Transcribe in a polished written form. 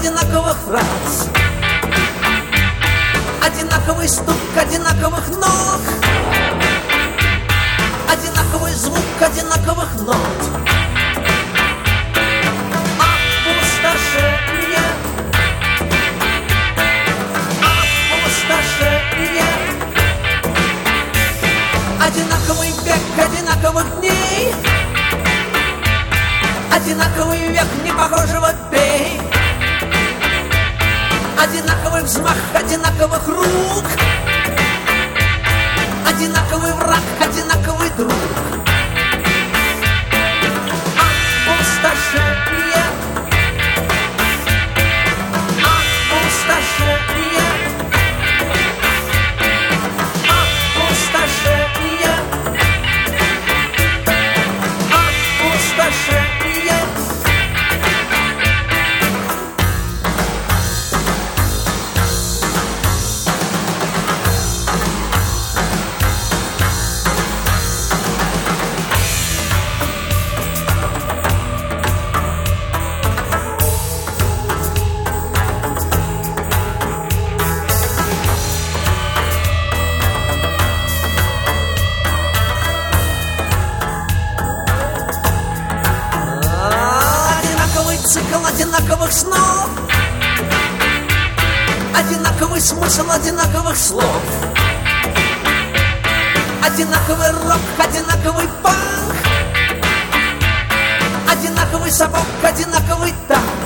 одинаковых фраз, одинаковый стук одинаковых ног, одинаковый звук одинаковых нот. Опустошение, опустошение. Одинаковый век одинаковых дней, одинаковый век непохожего пей, одинаковый взмах одинаковых рук, одинаковый враг, одинаковый друг. Опустошение, опустошение, опустошение, опустошение. Цикл одинаковых снов, одинаковый смысл одинаковых слов, одинаковый рок, одинаковый панк, одинаковый сапог, одинаковый танк.